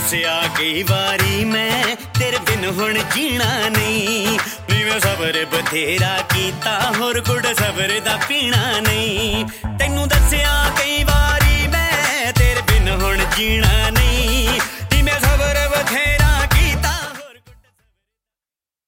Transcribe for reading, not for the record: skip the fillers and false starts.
ਦੱਸਿਆ ਕਈ ਵਾਰੀ ਮੈਂ ਤੇਰੇ ਬਿਨ ਹੁਣ ਜੀਣਾ ਨਹੀਂ ਨੀ ਮੈਂ ਸਬਰ ਬਥੇਰਾ ਕੀਤਾ ਹੋਰ ਗੁੜ ਸਬਰ ਦਾ ਪੀਣਾ ਨਹੀਂ ਤੈਨੂੰ ਦੱਸਿਆ ਕਈ ਵਾਰੀ